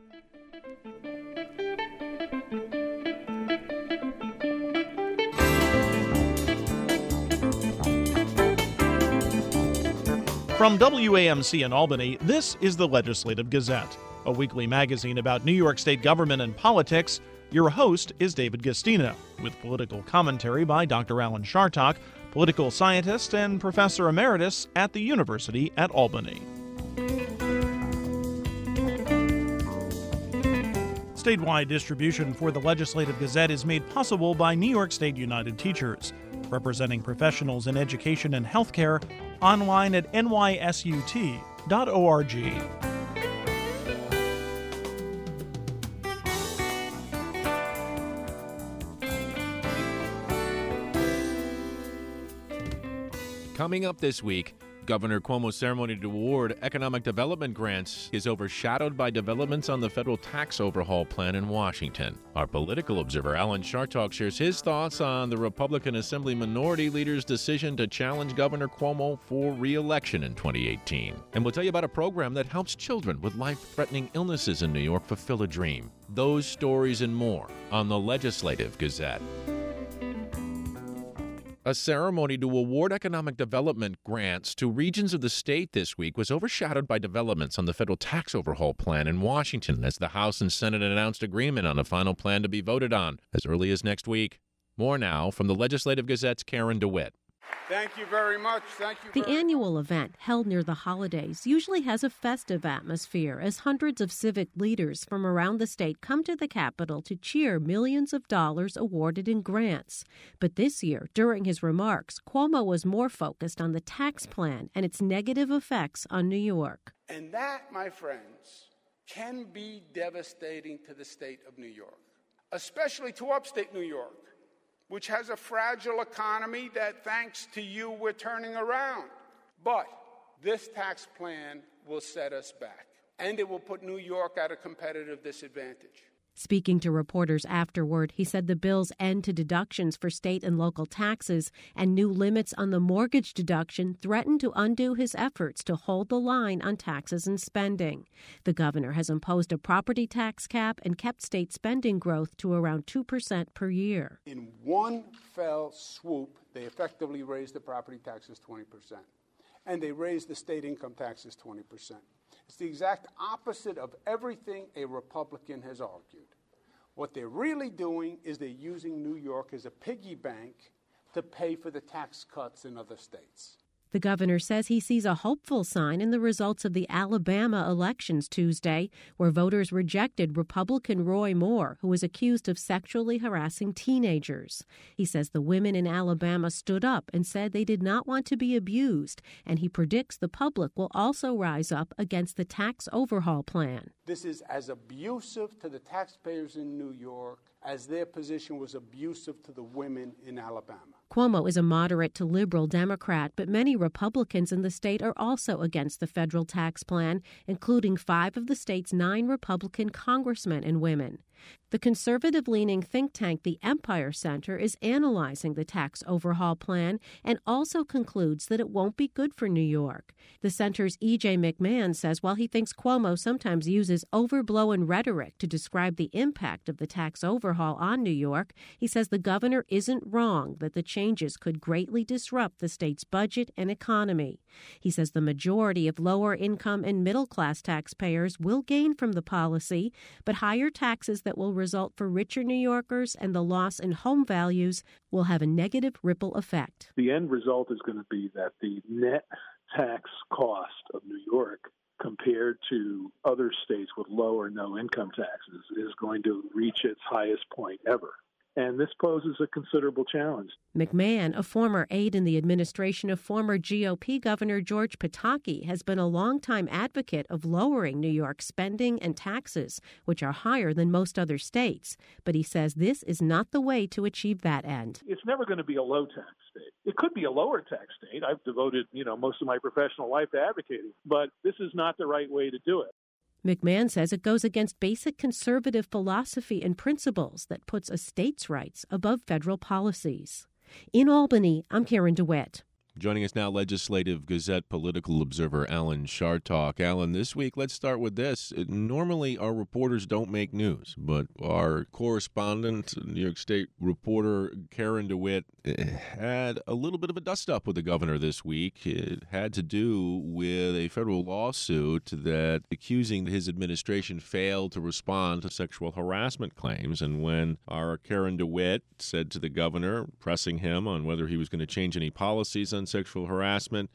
From WAMC in Albany, this is the Legislative Gazette, a weekly magazine about New York State government and politics. Your host is David Gastino, with political commentary by Dr. Alan Chartock, political scientist and professor emeritus at the University at Albany. Statewide distribution for the Legislative Gazette is made possible by New York State United Teachers, representing professionals in education and healthcare, online at nysut.org. Coming up this week, Governor Cuomo's ceremony to award economic development grants is overshadowed by developments on the federal tax overhaul plan in Washington. Our political observer, Alan Chartock, shares his thoughts on the Republican Assembly Minority Leader's decision to challenge Governor Cuomo for re-election in 2018. And we'll tell you about a program that helps children with life-threatening illnesses in New York fulfill a dream. Those stories and more on the Legislative Gazette. A ceremony to award economic development grants to regions of the state this week was overshadowed by developments on the federal tax overhaul plan in Washington as the House and Senate announced agreement on a final plan to be voted on as early as next week. More now from the Legislative Gazette's Karen DeWitt. Thank you very much. The annual event, held near the holidays, usually has a festive atmosphere as hundreds of civic leaders from around the state come to the Capitol to cheer millions of dollars awarded in grants. But this year, during his remarks, Cuomo was more focused on the tax plan and its negative effects on New York. And that, my friends, can be devastating to the state of New York, especially to upstate New York, which has a fragile economy that, thanks to you, we're turning around. But this tax plan will set us back, and it will put New York at a competitive disadvantage. Speaking to reporters afterward, he said the bill's end to deductions for state and local taxes and new limits on the mortgage deduction threaten to undo his efforts to hold the line on taxes and spending. The governor has imposed a property tax cap and kept state spending growth to around 2% per year. In one fell swoop, they effectively raised the property taxes 20%, and they raised the state income taxes 20%. It's the exact opposite of everything a Republican has argued. What they're really doing is they're using New York as a piggy bank to pay for the tax cuts in other states. The governor says he sees a hopeful sign in the results of the Alabama elections Tuesday, where voters rejected Republican Roy Moore, who was accused of sexually harassing teenagers. He says the women in Alabama stood up and said they did not want to be abused, and he predicts the public will also rise up against the tax overhaul plan. This is as abusive to the taxpayers in New York as their position was abusive to the women in Alabama. Cuomo is a moderate to liberal Democrat, but many Republicans in the state are also against the federal tax plan, including 5 of the state's 9 Republican congressmen and women. The conservative-leaning think tank the Empire Center is analyzing the tax overhaul plan and also concludes that it won't be good for New York. The center's E.J. McMahon says while he thinks Cuomo sometimes uses overblown rhetoric to describe the impact of the tax overhaul on New York, he says the governor isn't wrong that the changes could greatly disrupt the state's budget and economy. He says the majority of lower-income and middle-class taxpayers will gain from the policy, but higher taxes that will result for richer New Yorkers and the loss in home values will have a negative ripple effect. The end result is going to be that the net tax cost of New York compared to other states with low or no income taxes is going to reach its highest point ever. And this poses a considerable challenge. McMahon, a former aide in the administration of former GOP Governor George Pataki, has been a longtime advocate of lowering New York's spending and taxes, which are higher than most other states. But he says this is not the way to achieve that end. It's never going to be a low-tax state. It could be a lower-tax state. I've devoted, most of my professional life to advocating. But this is not the right way to do it. McMahon says it goes against basic conservative philosophy and principles that puts a state's rights above federal policies. In Albany, I'm Karen DeWitt. Joining us now, Legislative Gazette political observer Alan Chartock. Alan, this week, let's start with this. Normally, our reporters don't make news, but our correspondent, New York State reporter Karen DeWitt, had a little bit of a dust-up with the governor this week. It had to do with a federal lawsuit that accusing his administration failed to respond to sexual harassment claims. And when our Karen DeWitt said to the governor, pressing him on whether he was going to change any policies on sexual harassment,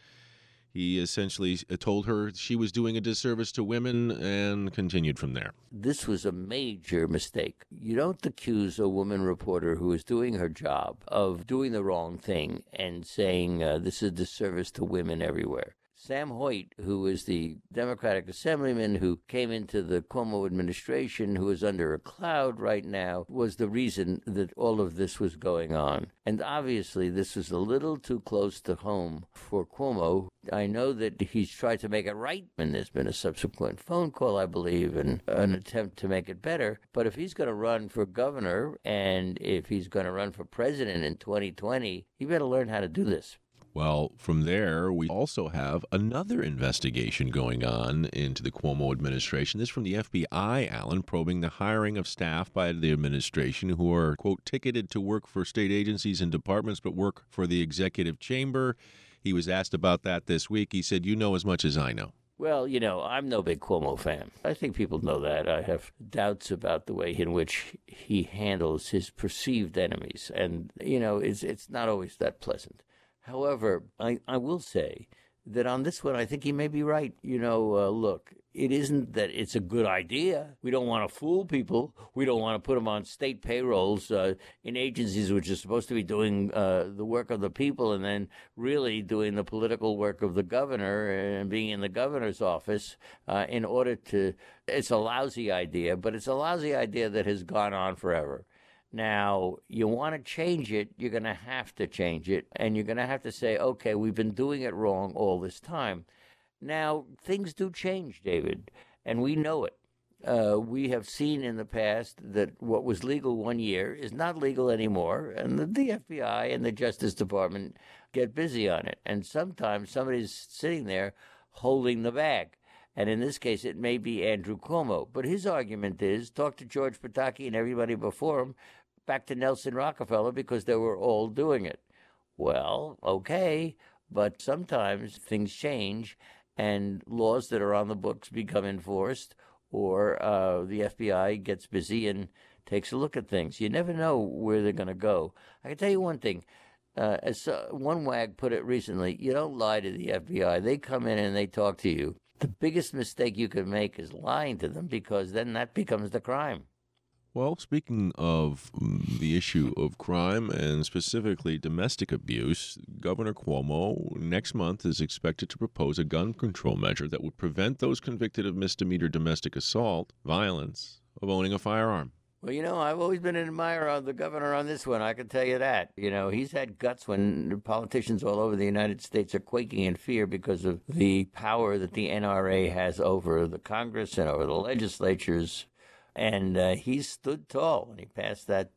he essentially told her she was doing a disservice to women and continued from there. This was a major mistake. You don't accuse a woman reporter who is doing her job of doing the wrong thing and saying this is a disservice to women everywhere. Sam Hoyt, who is the Democratic Assemblyman who came into the Cuomo administration, who is under a cloud right now, was the reason that all of this was going on. And obviously, this was a little too close to home for Cuomo. I know that he's tried to make it right, and there's been a subsequent phone call, I believe, and an attempt to make it better. But if he's going to run for governor and if he's going to run for president in 2020, he better learn how to do this. Well, from there, we also have another investigation going on into the Cuomo administration. This from the FBI, Alan, probing the hiring of staff by the administration who are, quote, ticketed to work for state agencies and departments but work for the executive chamber. He was asked about that this week. He said, you know as much as I know. Well, you know, I'm no big Cuomo fan. I think people know that. I have doubts about the way in which he handles his perceived enemies. And, you know, it's not always that pleasant. However, I will say that on this one, I think he may be right. You know, look, it isn't that it's a good idea. We don't want to fool people. We don't want to put them on state payrolls in agencies which are supposed to be doing the work of the people and then really doing the political work of the governor and being in the governor's office in order to. It's a lousy idea, but it's a lousy idea that has gone on forever. Now, you want to change it, you're going to have to change it, and you're going to have to say, okay, we've been doing it wrong all this time. Now, things do change, David, and we know it. We have seen in the past that what was legal 1 year is not legal anymore, and the FBI and the Justice Department get busy on it. And sometimes somebody's sitting there holding the bag. And in this case, it may be Andrew Cuomo. But his argument is, talk to George Pataki and everybody before him, back to Nelson Rockefeller, because they were all doing it. Well, okay, but sometimes things change and laws that are on the books become enforced, or the FBI gets busy and takes a look at things. You never know where they're going to go. I can tell you one thing. As one wag put it recently, you don't lie to the FBI. They come in and they talk to you. The biggest mistake you can make is lying to them, because then that becomes the crime. Well, speaking of the issue of crime and specifically domestic abuse, Governor Cuomo next month is expected to propose a gun control measure that would prevent those convicted of misdemeanor domestic assault, violence, of owning a firearm. Well, you know, I've always been an admirer of the governor on this one. I can tell you that. You know, he's had guts when politicians all over the United States are quaking in fear because of the power that the NRA has over the Congress and over the legislatures. And he stood tall when he passed that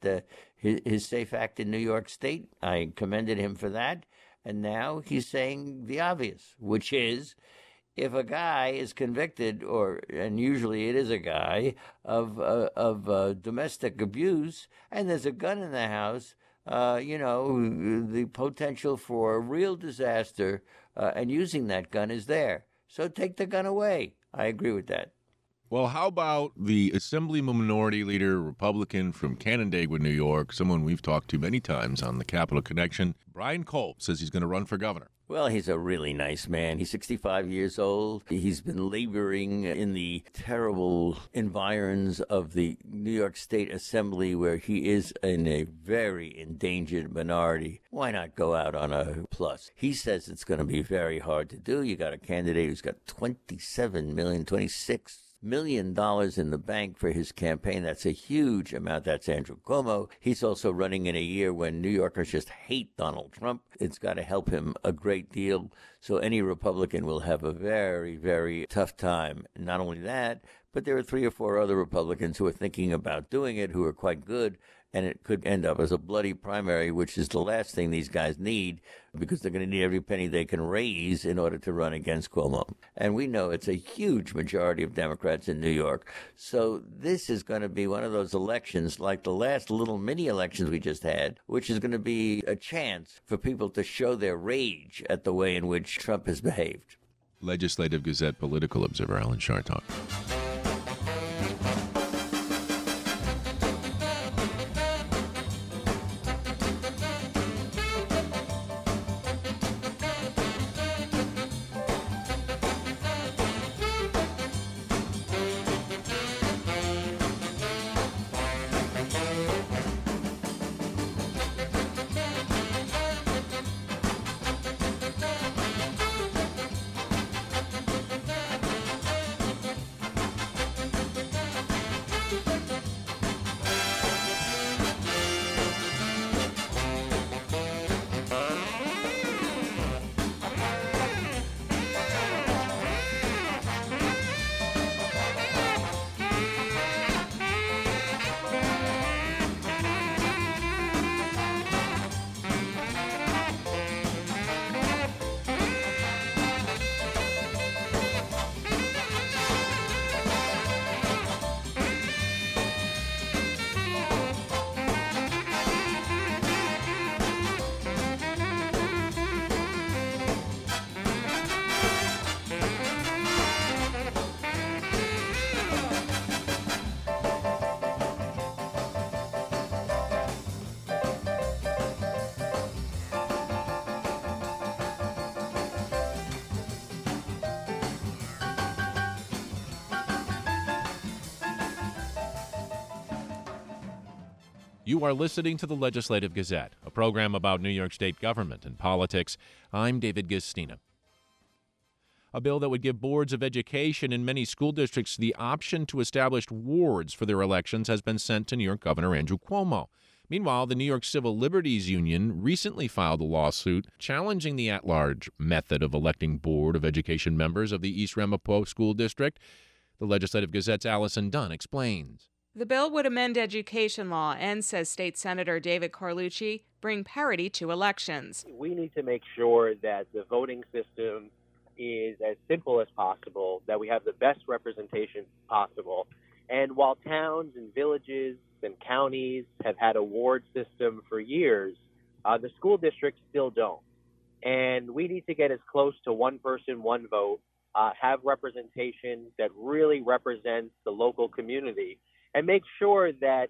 his SAFE Act in New York State. I commended him for that. And now he's saying the obvious, which is, if a guy is convicted, and usually it is a guy, of domestic abuse, and there's a gun in the house, you know, the potential for a real disaster and using that gun is there. So take the gun away. I agree with that. Well, how about the Assembly Minority Leader, Republican from Canandaigua, New York, someone we've talked to many times on the Capitol Connection? Brian Kolb says he's going to run for governor. Well, he's a really nice man. He's 65 years old. He's been laboring in the terrible environs of the New York State Assembly, where he is in a very endangered minority. Why not go out on a plus? He says it's going to be very hard to do. You got a candidate who's got $26 million in the bank for his campaign. That's a huge amount. That's Andrew Cuomo. He's also running in a year when New Yorkers just hate Donald Trump. It's got to help him a great deal. So any Republican will have a very, very tough time. Not only that, but there are 3 or 4 other Republicans who are thinking about doing it, who are quite good. and it could end up as a bloody primary, which is the last thing these guys need, because they're going to need every penny they can raise in order to run against Cuomo. And we know it's a huge majority of Democrats in New York. So this is going to be one of those elections like the last little mini elections we just had, which is going to be a chance for people to show their rage at the way in which Trump has behaved. Legislative Gazette political observer Alan Chartock. You are listening to the Legislative Gazette, a program about New York State government and politics. I'm David Gastina. A bill that would give boards of education in many school districts the option to establish wards for their elections has been sent to New York Governor Andrew Cuomo. Meanwhile, the New York Civil Liberties Union recently filed a lawsuit challenging the at-large method of electing Board of Education members of the East Ramapo School District. The Legislative Gazette's Allison Dunn explains. The bill would amend education law and, says State Senator David Carlucci, bring parity to elections. We need to make sure that the voting system is as simple as possible, that we have the best representation possible. And while towns and villages and counties have had a ward system for years, the school districts still don't. And we need to get as close to one person, one vote, have representation that really represents the local community, and make sure that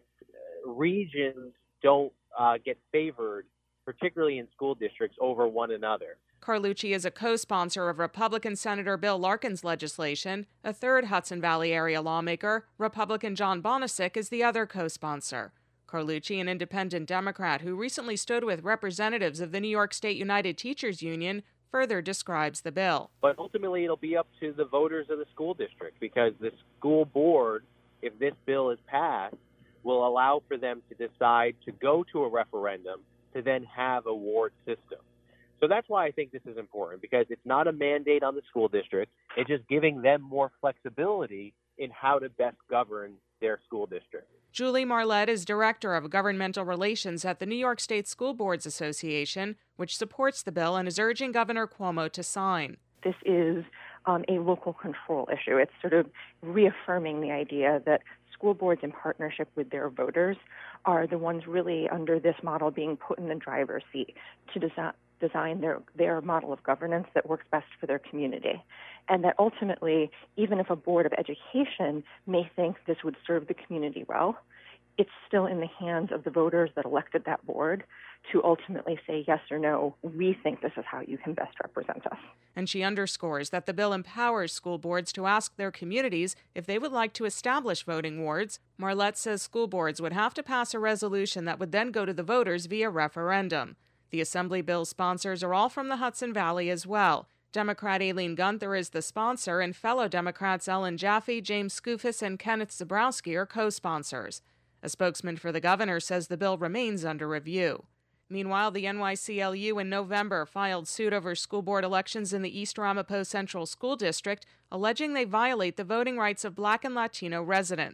regions don't get favored, particularly in school districts, over one another. Carlucci is a co-sponsor of Republican Senator Bill Larkin's legislation. A third Hudson Valley area lawmaker, Republican John Bonisic, is the other co-sponsor. Carlucci, an independent Democrat who recently stood with representatives of the New York State United Teachers Union, further describes the bill. But ultimately, it'll be up to the voters of the school district, because the school board, if this bill is passed, will allow for them to decide to go to a referendum to then have a ward system. So that's why I think this is important, because it's not a mandate on the school district. It's just giving them more flexibility in how to best govern their school district. Julie Marlette is Director of Governmental Relations at the New York State School Boards Association, which supports the bill and is urging Governor Cuomo to sign. This is a local control issue. It's sort of reaffirming the idea that school boards in partnership with their voters are the ones really under this model being put in the driver's seat to design their model of governance that works best for their community. And that ultimately, even if a board of education may think this would serve the community well, it's still in the hands of the voters that elected that board to ultimately say yes or no, we think this is how you can best represent us. And she underscores that the bill empowers school boards to ask their communities if they would like to establish voting wards. Marlette says school boards would have to pass a resolution that would then go to the voters via referendum. The Assembly bill sponsors are all from the Hudson Valley as well. Democrat Aileen Gunther is the sponsor, and fellow Democrats Ellen Jaffe, James Skoufis, and Kenneth Zebrowski are co-sponsors. A spokesman for the governor says the bill remains under review. Meanwhile, the NYCLU in November filed suit over school board elections in the East Ramapo Central School District, alleging they violate the voting rights of Black and Latino residents.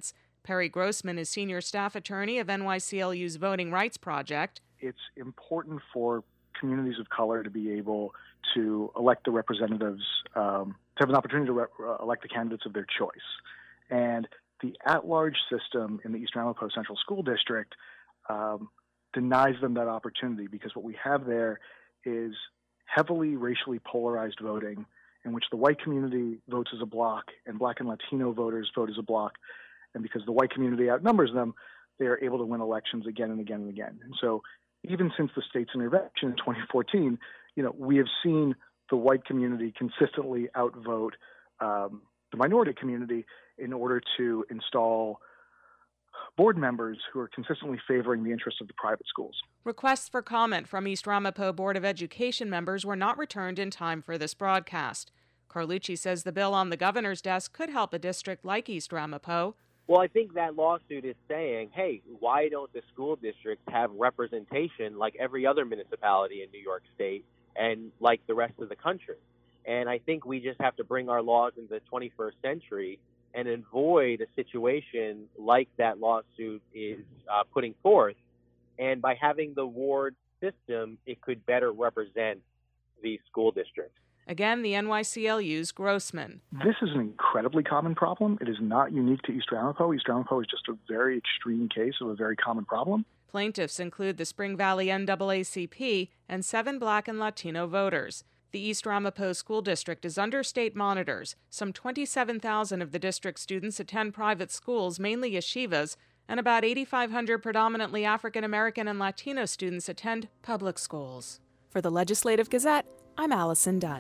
Perry Grossman is senior staff attorney of NYCLU's Voting Rights Project. It's important for communities of color to be able to elect the representatives, to have an opportunity to elect the candidates of their choice. And the at-large system in the East Ramapo Central School District denies them that opportunity, because what we have there is heavily racially polarized voting in which the white community votes as a block and Black and Latino voters vote as a block. And because the white community outnumbers them, they are able to win elections again and again and again. And so even since the state's intervention in 2014, we have seen the white community consistently outvote the minority community in order to install board members who are consistently favoring the interests of the private schools. Requests for comment from East Ramapo Board of Education members were not returned in time for this broadcast. Carlucci says the bill on the governor's desk could help a district like East Ramapo. Well, I think that lawsuit is saying, hey, why don't the school districts have representation like every other municipality in New York State and like the rest of the country? And I think we just have to bring our laws into the 21st century and avoid a situation like that lawsuit is putting forth. And by having the ward system, it could better represent the school districts. Again, the NYCLU's Grossman. This is an incredibly common problem. It is not unique to East Ramapo. East Ramapo is just a very extreme case of a very common problem. Plaintiffs include the Spring Valley NAACP and 7 Black and Latino voters. The East Ramapo School District is under state monitors. Some 27,000 of the district's students attend private schools, mainly yeshivas, and about 8,500 predominantly African American and Latino students attend public schools. For the Legislative Gazette, I'm Allison Dunn.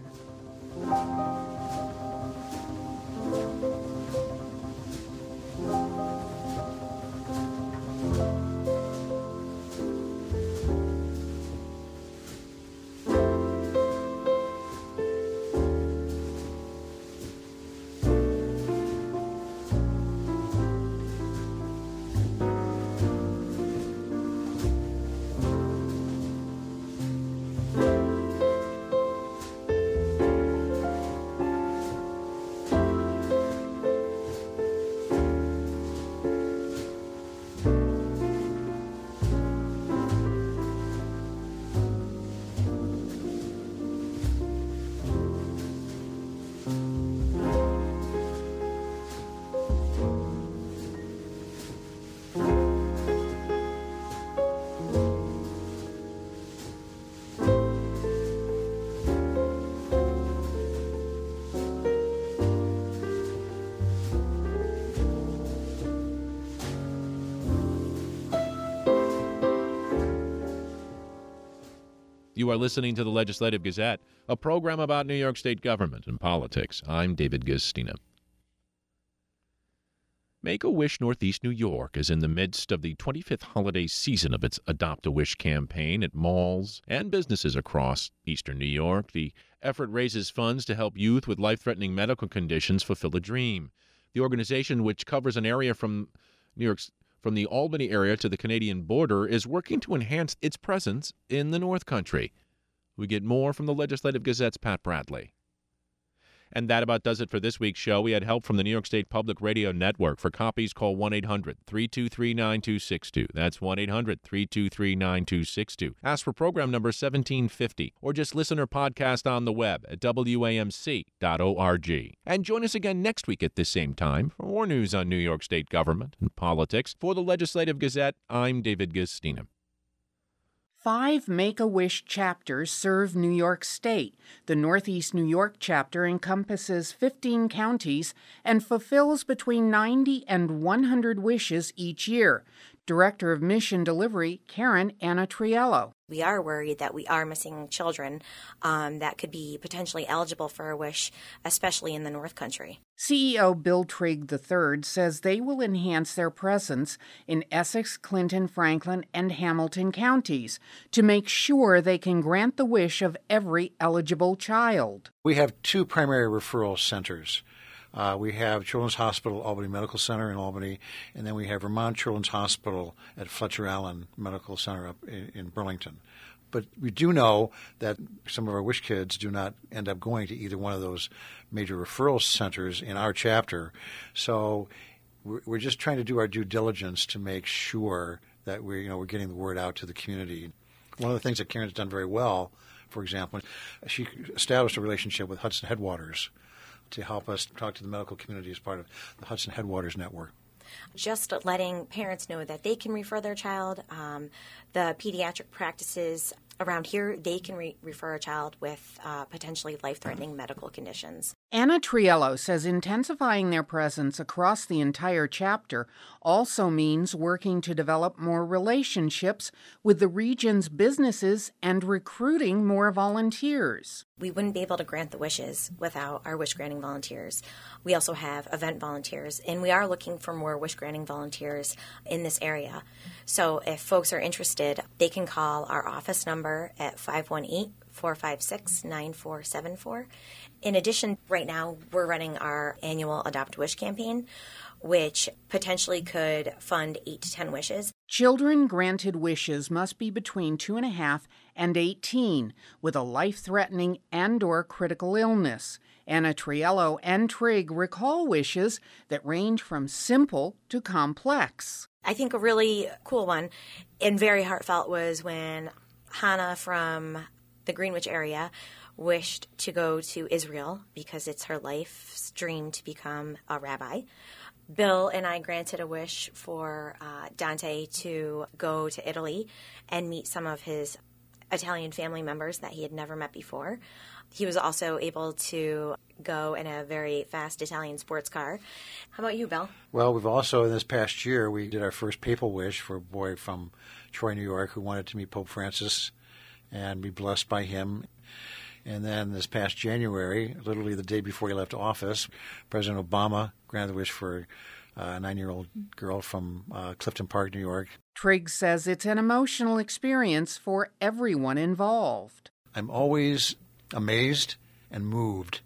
You are listening to the Legislative Gazette, a program about New York State government and politics. I'm David Gastina. Make-A-Wish Northeast New York is in the midst of the 25th holiday season of its Adopt-A-Wish campaign at malls and businesses across eastern New York. The effort raises funds to help youth with life-threatening medical conditions fulfill a dream. The organization, which covers an area from the Albany area to the Canadian border, is working to enhance its presence in the North Country. We get more from the Legislative Gazette's Pat Bradley. And that about does it for this week's show. We had help from the New York State Public Radio Network. For copies, call 1-800-323-9262. That's 1-800-323-9262. Ask for program number 1750, or just listen or podcast on the web at WAMC.org. And join us again next week at this same time for more news on New York State government and politics. For the Legislative Gazette, I'm David Gastina. 5 Make-A-Wish chapters serve New York State. The Northeast New York chapter encompasses 15 counties and fulfills between 90 and 100 wishes each year. Director of Mission Delivery, Karen Anatriello. We are worried that we are missing children that could be potentially eligible for a wish, especially in the North Country. CEO Bill Trigg III says they will enhance their presence in Essex, Clinton, Franklin, and Hamilton counties to make sure they can grant the wish of every eligible child. We have 2 primary referral centers. We have Children's Hospital Albany Medical Center in Albany, and then we have Vermont Children's Hospital at Fletcher Allen Medical Center up in Burlington. But we do know that some of our wish kids do not end up going to either one of those major referral centers in our chapter. So we're just trying to do our due diligence to make sure that we're getting the word out to the community. One of the things that Karen's done very well, for example, she established a relationship with Hudson Headwaters to help us talk to the medical community as part of the Hudson Headwaters Network. Just letting parents know that they can refer their child. The pediatric practices around here, they can refer a child with potentially life-threatening medical conditions. Anna Triello says intensifying their presence across the entire chapter also means working to develop more relationships with the region's businesses and recruiting more volunteers. We wouldn't be able to grant the wishes without our wish-granting volunteers. We also have event volunteers, and we are looking for more wish-granting volunteers in this area. So if folks are interested, they can call our office number at 518-456-9474. In addition, right now we're running our annual Adopt Wish campaign, which potentially could fund 8 to 10 wishes. Children granted wishes must be between 2.5 and 18 with a life-threatening and/or critical illness. Anna Triello and Trigg recall wishes that range from simple to complex. I think a really cool one and very heartfelt was when Hannah from the Greenwich area wished to go to Israel because it's her life's dream to become a rabbi. Bill and I granted a wish for Dante to go to Italy and meet some of his Italian family members that he had never met before. He was also able to go in a very fast Italian sports car. How about you, Bill? Well, we've also, in this past year, we did our first papal wish for a boy from Troy, New York, who wanted to meet Pope Francis and be blessed by him. And then this past January, literally the day before he left office, President Obama granted the wish for a 9-year-old girl from Clifton Park, New York. Trigg says it's an emotional experience for everyone involved. I'm always amazed and moved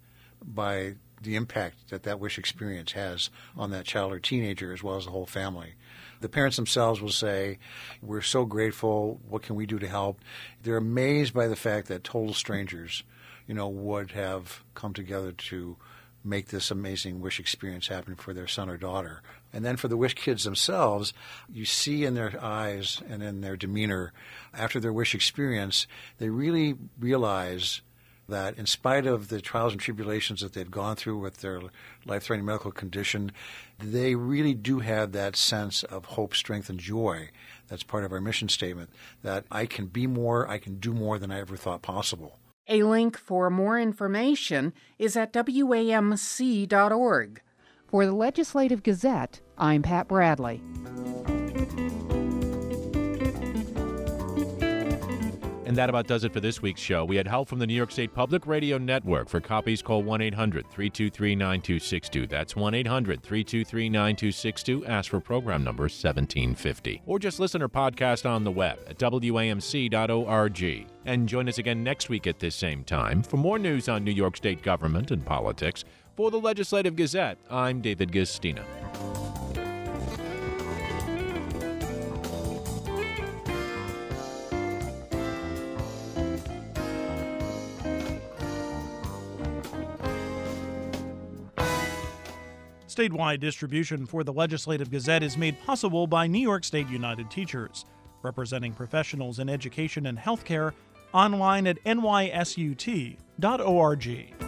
by the impact that wish experience has on that child or teenager as well as the whole family. The parents themselves will say, we're so grateful, what can we do to help? They're amazed by the fact that total strangers, would have come together to make this amazing wish experience happen for their son or daughter. And then for the wish kids themselves, you see in their eyes and in their demeanor after their wish experience, they really realize that in spite of the trials and tribulations that they've gone through with their life-threatening medical condition, they really do have that sense of hope, strength, and joy. That's part of our mission statement, that I can be more, I can do more than I ever thought possible. A link for more information is at WAMC.org. For the Legislative Gazette, I'm Pat Bradley. And that about does it for this week's show. We had help from the New York State Public Radio Network. For copies, call 1-800-323-9262. That's 1-800-323-9262. Ask for program number 1750. Or just listen or podcast on the web at WAMC.org. And join us again next week at this same time for more news on New York State government and politics. For the Legislative Gazette, I'm David Gastina. Statewide distribution for the Legislative Gazette is made possible by New York State United Teachers, representing professionals in education and healthcare, online at nysut.org.